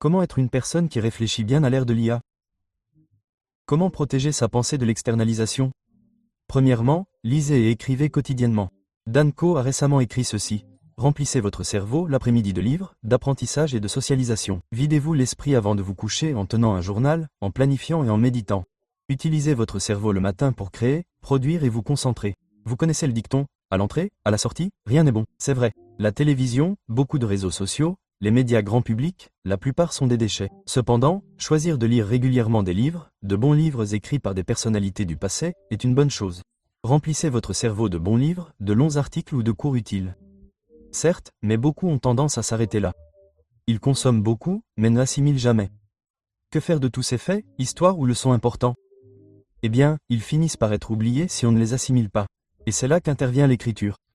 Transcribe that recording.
Comment être une personne qui réfléchit bien à l'ère de l'IA? Comment protéger sa pensée de l'externalisation? Premièrement, lisez et écrivez quotidiennement. Dan Co a récemment écrit ceci. Remplissez votre cerveau l'après-midi de livres, d'apprentissage et de socialisation. Videz-vous l'esprit avant de vous coucher en tenant un journal, en planifiant et en méditant. Utilisez votre cerveau le matin pour créer, produire et vous concentrer. Vous connaissez le dicton, à l'entrée, à la sortie, rien n'est bon. C'est vrai. La télévision, beaucoup de réseaux sociaux, les médias grand public, la plupart sont des déchets. Cependant, choisir de lire régulièrement des livres, de bons livres écrits par des personnalités du passé, est une bonne chose. Remplissez votre cerveau de bons livres, de longs articles ou de cours utiles. Certes, mais beaucoup ont tendance à s'arrêter là. Ils consomment beaucoup, mais n'assimilent jamais. Que faire de tous ces faits, histoires ou leçons importants? Eh bien, ils finissent par être oubliés si on ne les assimile pas. Et c'est là qu'intervient l'écriture.